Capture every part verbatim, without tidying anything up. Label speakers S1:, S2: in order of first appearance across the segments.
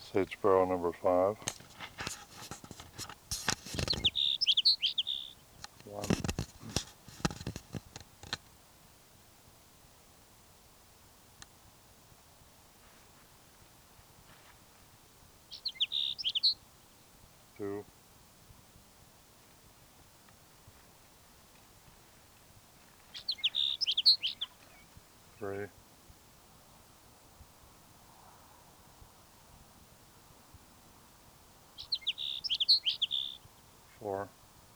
S1: Sage sparrow number five. One. Two. Three. Four.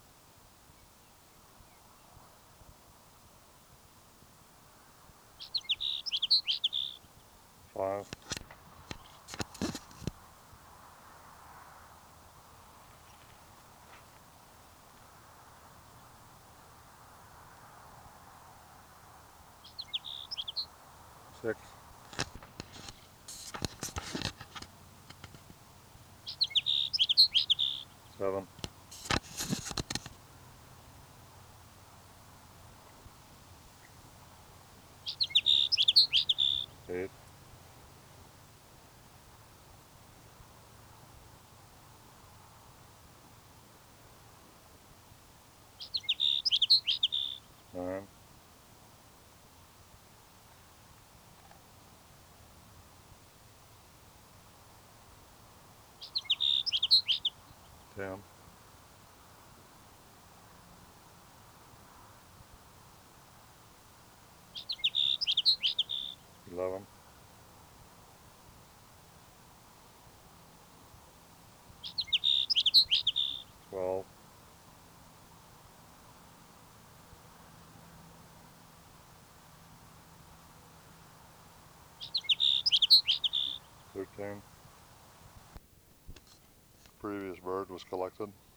S1: Five. Six. Seven. Eight. Nine. Ten. Eleven. Twelve. Thirteen. Previous bird was collected.